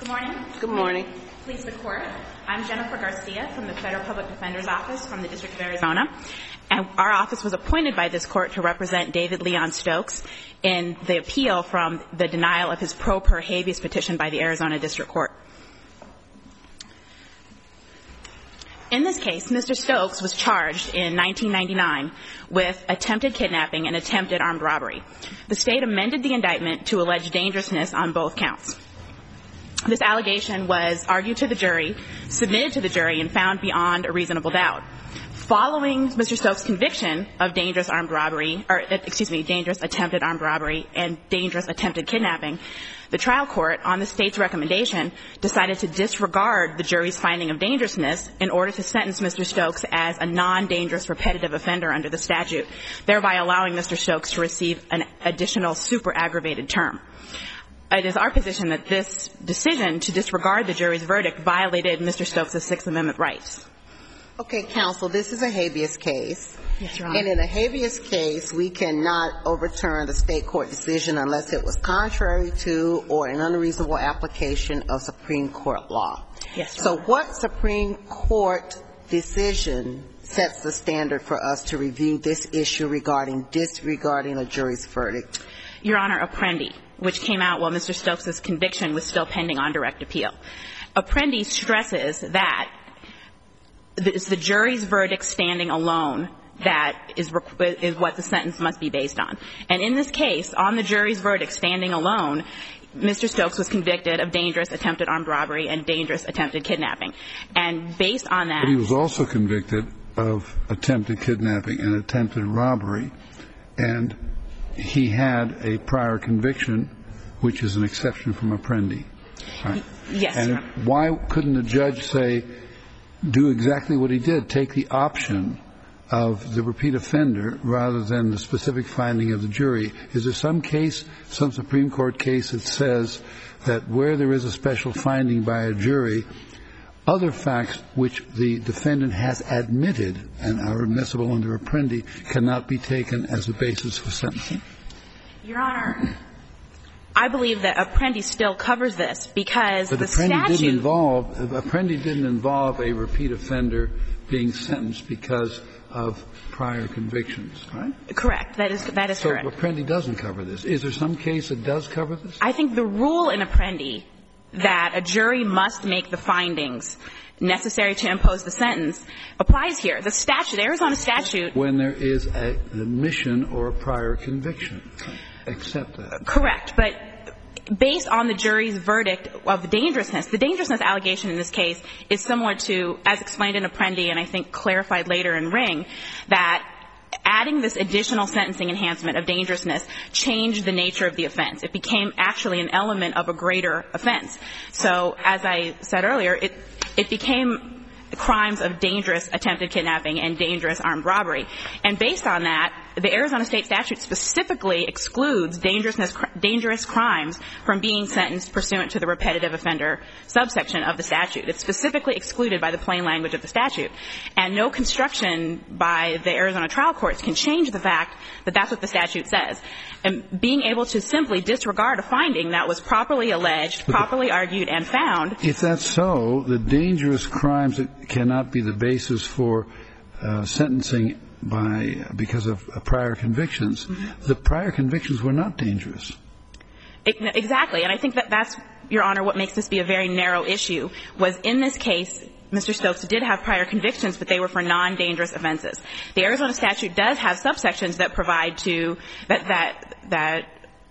Good morning. Good morning. Please the court. I'm Jennifer Garcia from the Federal Public Defender's Office from the District of Arizona. And our office was appointed by this court to represent David Leon Stokes in the appeal from the denial of his pro per habeas petition by the Arizona District Court. In this case, Mr. Stokes was charged in 1999 with attempted kidnapping and attempted armed robbery. The state amended the indictment to allege dangerousness on both counts. This allegation was argued to the jury, submitted to the jury, and found beyond a reasonable doubt. Following Mr. Stokes' conviction of dangerous attempted armed robbery and dangerous attempted kidnapping, the trial court, on the state's recommendation, decided to disregard the jury's finding of dangerousness in order to sentence Mr. Stokes as a non-dangerous repetitive offender under the statute, thereby allowing Mr. Stokes to receive an additional super aggravated term. It is our position that this decision to disregard the jury's verdict violated Mr. Stokes' Sixth Amendment rights. Okay, counsel, this is a habeas case. Yes, Your Honor. And in a habeas case, we cannot overturn the state court decision unless it was contrary to or an unreasonable application of Supreme Court law. Yes, Your So Honor. what Supreme Court decision sets the standard for us to review this issue regarding disregarding a jury's verdict? Your Honor, Apprendi, which came out while Mr. Stokes' conviction was still pending on direct appeal. Apprendi stresses that it's the jury's verdict standing alone that is what the sentence must be based on. And in this case, on the jury's verdict standing alone, Mr. Stokes was convicted of dangerous attempted armed robbery and dangerous attempted kidnapping. And based on that... But he was also convicted of attempted kidnapping and attempted robbery, and he had a prior conviction, which is an exception from Apprendi. Right? Yes, and Your Honor. Why couldn't the judge say, do exactly what he did, take the option of the repeat offender rather than the specific finding of the jury? Is there some case, some Supreme Court case that says that where there is a special finding by a jury, other facts which the defendant has admitted and are admissible under Apprendi cannot be taken as a basis for sentencing? Your Honor, I believe that Apprendi still covers this because the statute... But Apprendi didn't involve a repeat offender being sentenced because of prior convictions, right? Correct. That is correct. So Apprendi doesn't cover this. Is there some case that does cover this? I think the rule in Apprendi that a jury must make the findings necessary to impose the sentence applies here. The statute, the Arizona statute... When there is an admission or a prior conviction. Accept that. Correct. But based on the jury's verdict of the dangerousness allegation in this case is similar to, as explained in Apprendi and I think clarified later in Ring, that adding this additional sentencing enhancement of dangerousness changed the nature of the offense. It became actually an element of a greater offense. So as I said earlier, it became crimes of dangerous attempted kidnapping and dangerous armed robbery. And based on that, the Arizona state statute specifically excludes dangerous crimes from being sentenced pursuant to the repetitive offender subsection of the statute. It's specifically excluded by the plain language of the statute. And no construction by the Arizona trial courts can change the fact that that's what the statute says. And being able to simply disregard a finding that was properly alleged, properly argued, and found... If that's so, the dangerous crimes cannot be the basis for sentencing because of prior convictions. Mm-hmm. The prior convictions were not dangerous. Exactly. And I think that's, Your Honor, what makes this be a very narrow issue, was in this case, Mr. Stokes did have prior convictions, but they were for non-dangerous offenses. The Arizona statute does have subsections that provide that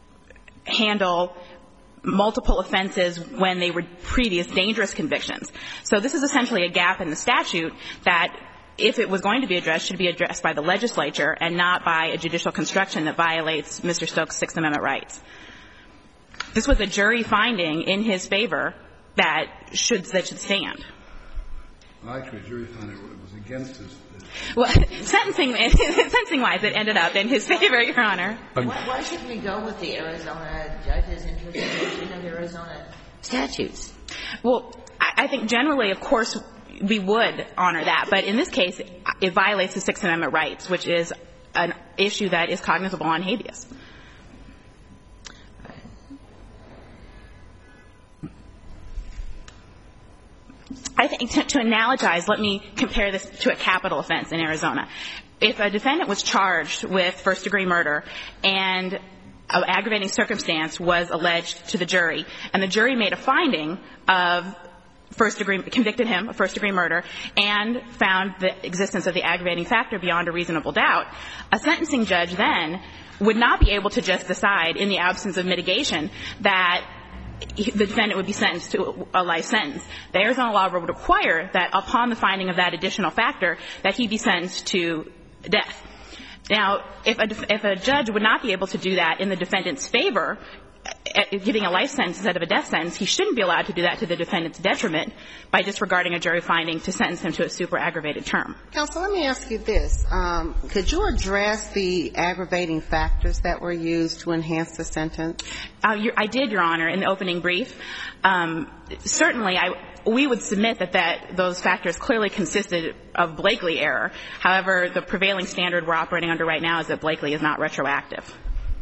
handle multiple offenses when they were previous dangerous convictions. So this is essentially a gap in the statute that, if it was going to be addressed, should be addressed by the legislature and not by a judicial construction that violates Mr. Stokes' Sixth Amendment rights. This was a jury finding in his favor that should stand. Well, actually, a jury finding was against his... Well, sentencing-wise, it ended up in his favor, Your Honor. Why shouldn't we go with the Arizona judge's interpretation of Arizona statutes? Well, I think generally, of course, we would honor that. But in this case, it violates the Sixth Amendment rights, which is an issue that is cognizable on habeas. I think to analogize, let me compare this to a capital offense in Arizona. If a defendant was charged with first-degree murder and an aggravating circumstance was alleged to the jury, and the jury made a finding of convicted him of first-degree murder and found the existence of the aggravating factor beyond a reasonable doubt, a sentencing judge then would not be able to just decide in the absence of mitigation that the defendant would be sentenced to a life sentence. The Arizona law would require that upon the finding of that additional factor that he be sentenced to death. Now, if a judge would not be able to do that in the defendant's favor, giving a life sentence instead of a death sentence, he shouldn't be allowed to do that to the defendant's detriment by disregarding a jury finding to sentence him to a super aggravated term. Counsel, let me ask you this. Could you address the aggravating factors that were used to enhance the sentence? I did, Your Honor, in the opening brief. Certainly, we would submit that those factors clearly consisted of Blakely error. However, the prevailing standard we're operating under right now is that Blakely is not retroactive.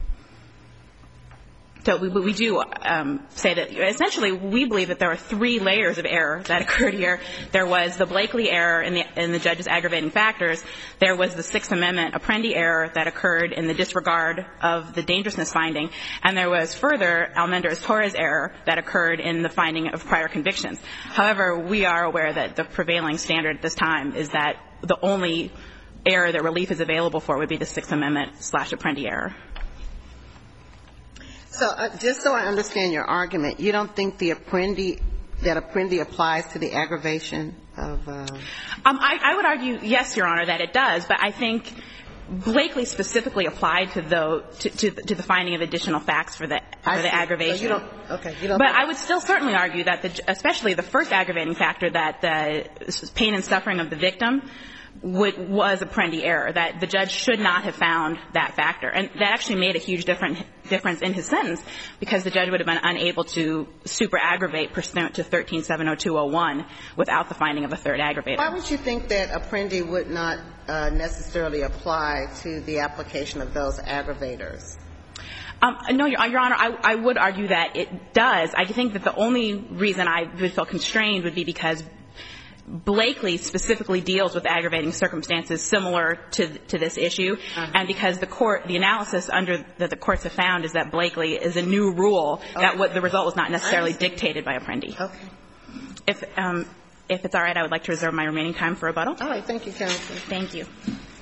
So we do say that essentially we believe that there are three layers of error that occurred here. There was the Blakely error in the judge's aggravating factors. There was the Sixth Amendment Apprendi error that occurred in the disregard of the dangerousness finding. And there was further Almendarez-Torres error that occurred in the finding of prior convictions. However, we are aware that the prevailing standard at this time is that the only error that relief is available for would be the Sixth Amendment/Apprendi error. So just so I understand your argument, you don't think that Apprendi applies to the aggravation of I would argue, yes, Your Honor, that it does. But I think Blakely specifically applied to the finding of additional facts for the aggravation. So you don't. But I would still certainly argue that especially the first aggravating factor, that the pain and suffering of the victim was Apprendi error, that the judge should not have found that factor. And that actually made a huge difference in his sentence, because the judge would have been unable to super aggravate pursuant to 13-70201 without the finding of a third aggravator. Why would you think that Apprendi would not necessarily apply to the application of those aggravators? No, Your Honor, I would argue that it does. I think that the only reason I would feel constrained would be because Blakely specifically deals with aggravating circumstances similar to this issue, and because the analysis that the courts have found is that Blakely is a new rule, that the result was not necessarily dictated by Apprendi. Okay. If it's all right, I would like to reserve my remaining time for rebuttal. All right. Thank you, counsel. Thank you.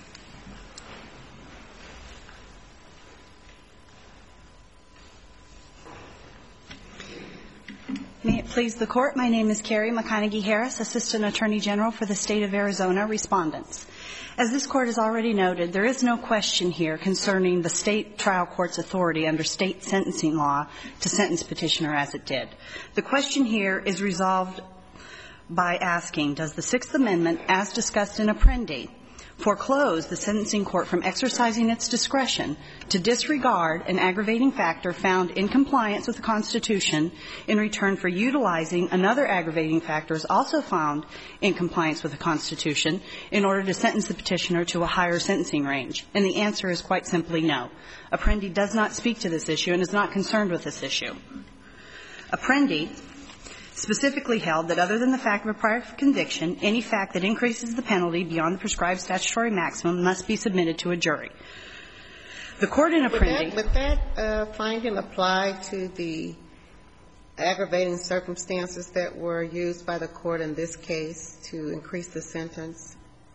May it please the Court, my name is Carrie McConaughey-Harris, Assistant Attorney General for the State of Arizona, Respondents. As this Court has already noted, there is no question here concerning the State trial court's authority under State sentencing law to sentence petitioner as it did. The question here is resolved by asking, does the Sixth Amendment, as discussed in Apprendi, foreclose the sentencing court from exercising its discretion to disregard an aggravating factor found in compliance with the Constitution in return for utilizing another aggravating factor also found in compliance with the Constitution in order to sentence the petitioner to a higher sentencing range? And the answer is quite simply no. Apprendi does not speak to this issue and is not concerned with this issue. Apprendi specifically held that other than the fact of a prior conviction, any fact that increases the penalty beyond the prescribed statutory maximum must be submitted to a jury. The Court in Apprendi Would that finding apply to the aggravating circumstances that were used by the Court in this case to increase the sentence?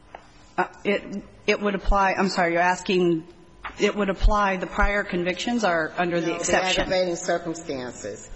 It would apply. I'm sorry, you're asking it would apply the prior convictions are under the exception. The aggravating circumstances.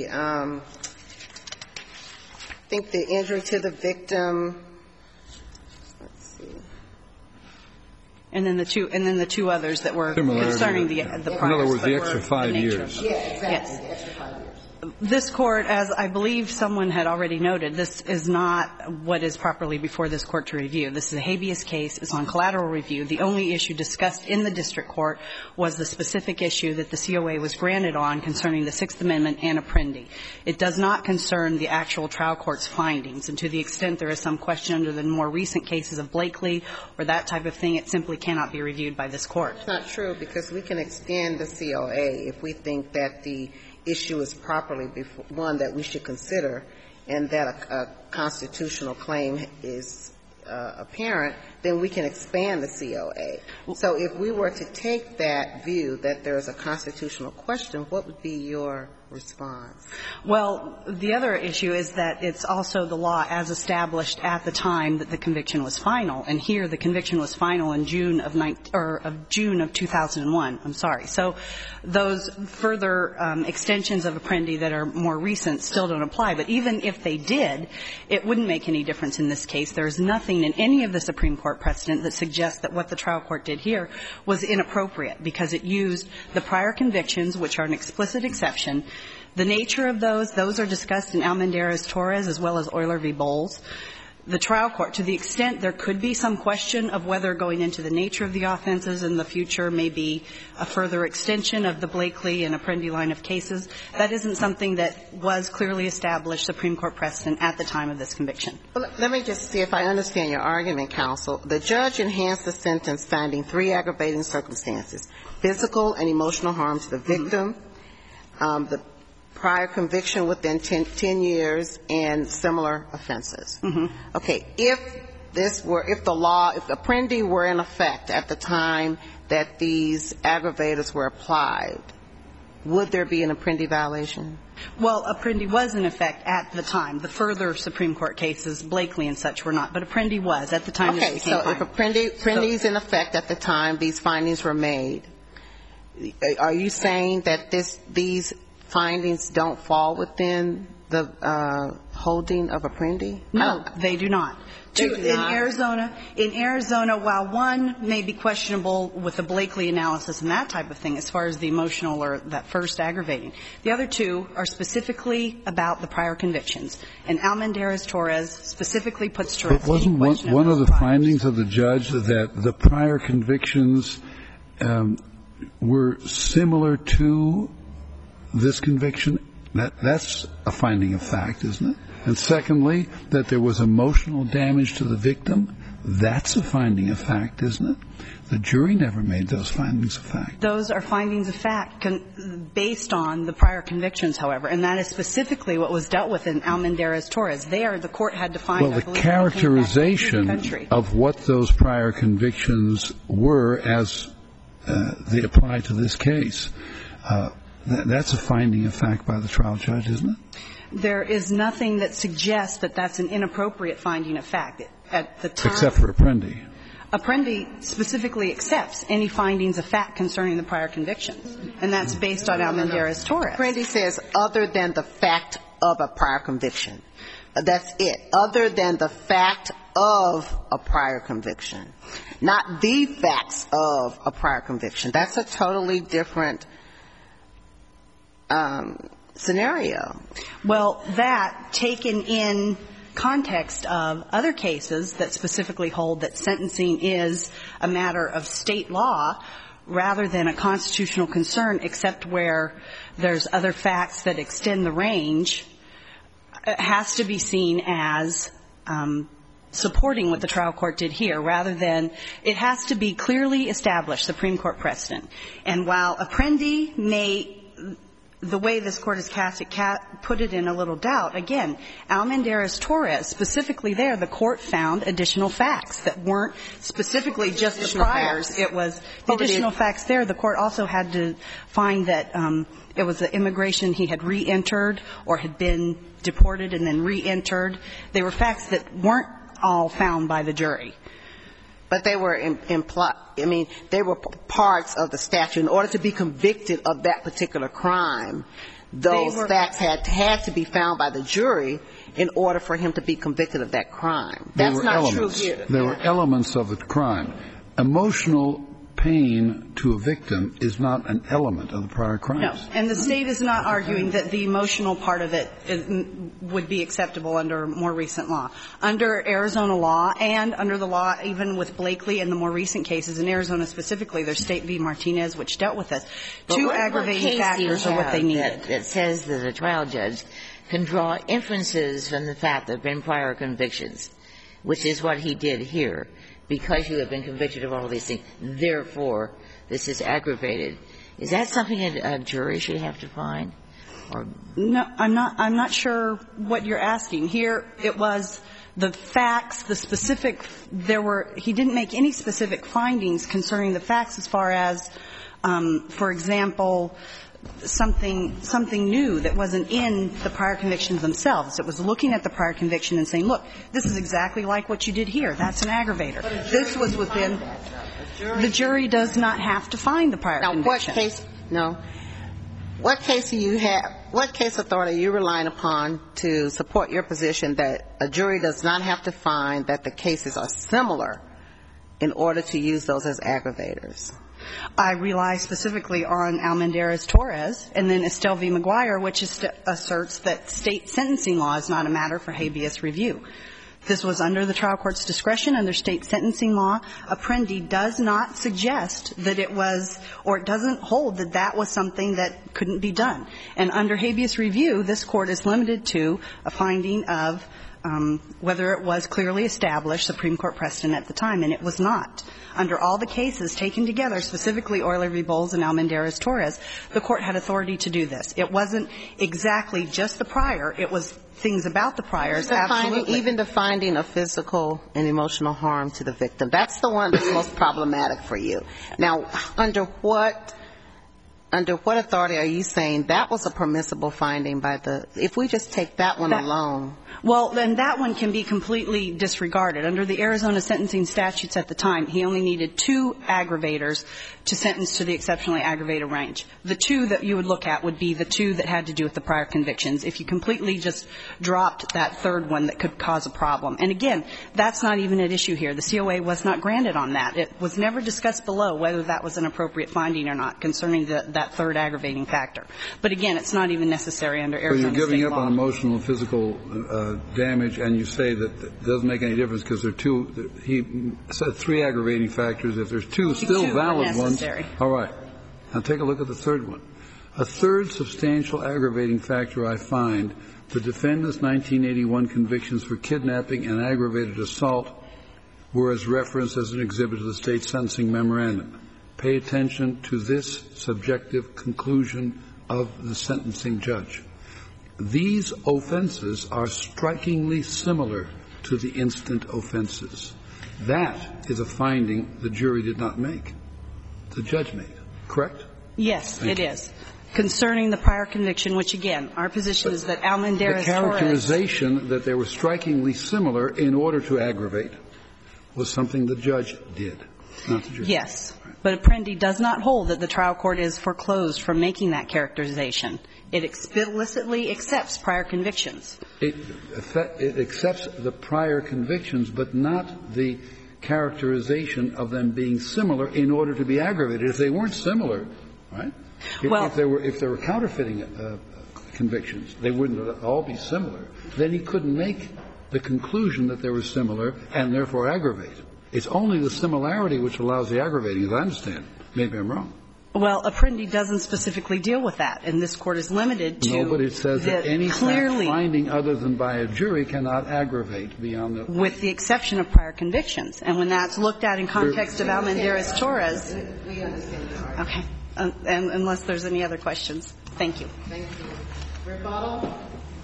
I think the injury to the victim. Let's see. And then the two others that were concerning the priors. In other words, the extra 5 years. Yeah, exactly. Yes. The extra 5 years. This Court, as I believe someone had already noted, this is not what is properly before this Court to review. This is a habeas case. It's on collateral review. The only issue discussed in the district court was the specific issue that the COA was granted on concerning the Sixth Amendment and Apprendi. It does not concern the actual trial court's findings. And to the extent there is some question under the more recent cases of Blakely or that type of thing, it simply cannot be reviewed by this Court. It's not true, because we can extend the COA if we think that the issue is properly one that we should consider and that a constitutional claim is apparent, then we can expand the COA. So if we were to take that view that there's a constitutional question, what would be your response? Well, the other issue is that it's also the law as established at the time that the conviction was final. And here the conviction was final in June of 2001. I'm sorry. So those further extensions of Apprendi that are more recent still don't apply. But even if they did, it wouldn't make any difference in this case. There is nothing in any of the Supreme Court precedent that suggests that what the trial court did here was inappropriate, because it used the prior convictions, which are an explicit exception. The nature of those are discussed in Almendarez-Torres as well as Euler v. Bowles. The trial court, to the extent there could be some question of whether going into the nature of the offenses in the future may be a further extension of the Blakely and Apprendi line of cases, that isn't something that was clearly established Supreme Court precedent at the time of this conviction. Well, let me just see if I understand your argument, counsel. The judge enhanced the sentence finding 3 aggravating circumstances: physical and emotional harm to the victim, the prior conviction within 10 years, and similar offenses. Okay. If Apprendi were in effect at the time that these aggravators were applied, would there be an Apprendi violation? Well, Apprendi was in effect at the time. The further Supreme Court cases, Blakely and such, were not. But Apprendi was at the time this became final. Okay. So if Apprendi's in effect at the time these findings were made, are you saying that these findings don't fall within the holding of Apprendi? No, they do not. In Arizona, while one may be questionable with the Blakely analysis and that type of thing as far as the emotional or that first aggravating, the other two are specifically about the prior convictions. And Almendarez-Torres specifically puts to rest any question of those But wasn't one of the findings of the judge that the prior convictions were similar to this conviction? That's a finding of fact, isn't it? And secondly, that there was emotional damage to the victim. That's a finding of fact, isn't it? The jury never made those findings of fact. Those are findings of fact based on the prior convictions, however, and that is specifically what was dealt with in Almendarez-Torres. There, the court had to find, well, the characterization of what those prior convictions were as they apply to this case, that's a finding of fact by the trial judge, isn't it? There is nothing that suggests that that's an inappropriate finding of fact. At the time, except for Apprendi. Apprendi specifically accepts any findings of fact concerning the prior convictions, and that's based on Almendarez-Torres. Apprendi says other than the fact of a prior conviction. That's it. Other than the fact of a prior conviction. Not the facts of a prior conviction. That's a totally different scenario. Well, that, taken in context of other cases that specifically hold that sentencing is a matter of state law rather than a constitutional concern, except where there's other facts that extend the range, it has to be seen as supporting what the trial court did here, rather than it has to be clearly established Supreme Court precedent. And while Apprendi may, the way this Court has cast it, put it in a little doubt, again, Almendarez-Torres, specifically there, the Court found additional facts that weren't specifically just the priors. It was the additional facts there. The Court also had to find that it was the immigration he had re-entered or had been deported and then re-entered. They were facts that weren't all found by the jury. But they were they were parts of the statute. In order to be convicted of that particular crime, those facts had to be found by the jury in order for him to be convicted of that crime. That's not true here. There were elements of the crime. Emotional pain to a victim is not an element of the prior crimes. No. And the State is not arguing that the emotional part of it would be acceptable under more recent law. Under Arizona law and under the law even with Blakely and the more recent cases, in Arizona specifically, there's State v. Martinez, which dealt with this. Two aggravating factors are what they needed. It says that a trial judge can draw inferences from the fact there have been prior convictions, which is what he did here. Because you have been convicted of all these things, therefore, this is aggravated. Is that something a jury should have to find? No, I'm not sure what you're asking. Here it was the facts, the specific, he didn't make any specific findings concerning the facts as far as, for example, something new that wasn't in the prior convictions themselves. It was looking at the prior conviction and saying, look, this is exactly like what you did here. That's an aggravator. This was within. The jury does not have to find the prior conviction. What case do you have? What case authority are you relying upon to support your position that a jury does not have to find that the cases are similar in order to use those as aggravators? I rely specifically on Almendarez-Torres and then Estelle v. McGuire, which asserts that state sentencing law is not a matter for habeas review. This was under the trial court's discretion under state sentencing law. Apprendi does not suggest that it was, or it doesn't hold that that was something that couldn't be done. And under habeas review, this court is limited to a finding of whether it was clearly established Supreme Court precedent at the time, and it was not. Under all the cases taken together, specifically Euler v. Bowles and Almendarez-Torres, the court had authority to do this. It wasn't exactly just the prior. It was things about the priors, absolutely. Even the finding of physical and emotional harm to the victim. That's the one that's most problematic for you. Now, under what authority are you saying that was a permissible finding by the, if we just take that one alone? Well, then that one can be completely disregarded. Under the Arizona sentencing statutes at the time, he only needed 2 aggravators to sentence to the exceptionally aggravated range. The 2 that you would look at would be the 2 that had to do with the prior convictions. If you completely just dropped that third one, that could cause a problem. And again, that's not even at issue here. The COA was not granted on that. It was never discussed below whether that was an appropriate finding or not concerning that third aggravating factor. But again, it's not even necessary under Arizona state law. So you're giving up on emotional and physical damage, and you say that it doesn't make any difference because there are 2. He said 3 aggravating factors. If there's 2 still valid ones. All right. Now take a look at the third one. A third substantial aggravating factor I find, the defendant's 1981 convictions for kidnapping and aggravated assault were as referenced as an exhibit of the state sentencing memorandum. Pay attention to this subjective conclusion of the sentencing judge. These offenses are strikingly similar to the instant offenses. That is a finding the jury did not make. The judge made. Correct? Yes, it is. Concerning the prior conviction, which, again, our position is that Almendarez-Torres. The characterization that they were strikingly similar in order to aggravate was something the judge did, not the jury. Yes. But Apprendi does not hold that the trial court is foreclosed from making that characterization. It explicitly accepts prior convictions. It accepts the prior convictions, but not the characterization of them being similar in order to be aggravated. If they weren't similar, right? If there were counterfeiting convictions, they wouldn't all be similar. Then he couldn't make the conclusion that they were similar and therefore aggravate. It's only the similarity which allows the aggravating, as I understand. Maybe I'm wrong. Well, Apprendi doesn't specifically deal with that, and this Court is limited to No, but it says that any finding other than by a jury cannot aggravate beyond the with the exception of prior convictions. And when that's looked at in context of Almendarez-Torres. We understand that. Okay. And unless there's any other questions. Thank you. Thank you. Rebuttal.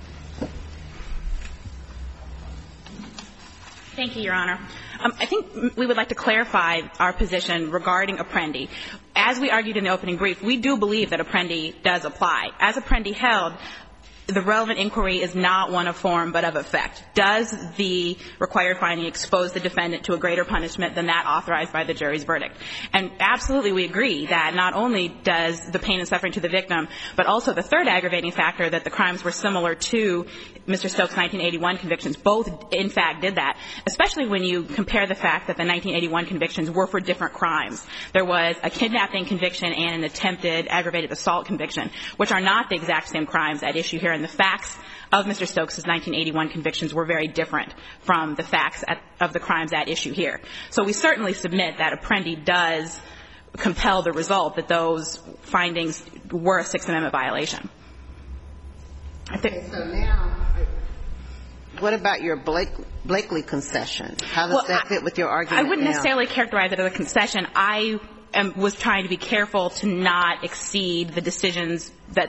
Thank you, Your Honor. I think we would like to clarify our position regarding Apprendi. As we argued in the opening brief, we do believe that Apprendi does apply. As Apprendi held, the relevant inquiry is not one of form but of effect. Does the required finding expose the defendant to a greater punishment than that authorized by the jury's verdict? And absolutely we agree that not only does the pain and suffering to the victim, but also the third aggravating factor that the crimes were similar to Mr. Stokes' 1981 convictions, both in fact did that, especially when you compare the fact that the 1981 convictions were for different crimes. There was a kidnapping conviction and an attempted aggravated assault conviction, which are not the exact same crimes at issue here. And the facts of Mr. Stokes' 1981 convictions were very different from the facts of the crimes at issue here. So we certainly submit that Apprendi does compel the result that those findings were a Sixth Amendment violation. Okay, so now, what about your Blakely concession? How does that fit with your argument? I wouldn't necessarily characterize it as a concession. I was trying to be careful to not exceed the decisions that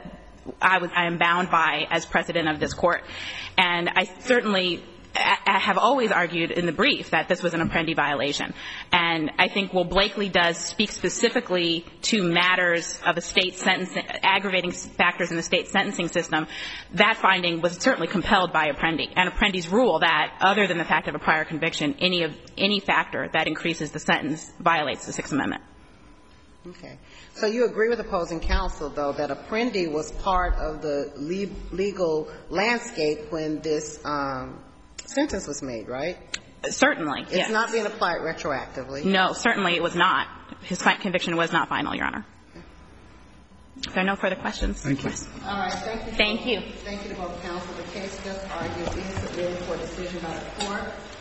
I am bound by as president of this court. And I certainly have always argued in the brief that this was an Apprendi violation. And I think while Blakely does speak specifically to matters of a state sentencing, aggravating factors in the state sentencing system, that finding was certainly compelled by Apprendi. And Apprendi's rule that, other than the fact of a prior conviction, any factor that increases the sentence violates the Sixth Amendment. Okay. So you agree with opposing counsel, though, that Apprendi was part of the legal landscape when this sentence was made, right? Certainly, yes. It's not being applied retroactively. No, certainly it was not. His conviction was not final, Your Honor. If there are no further questions. Thank you. All right. Thank you. Thank you. Thank you to both counsel. The case just argued is submitted for decision by the court.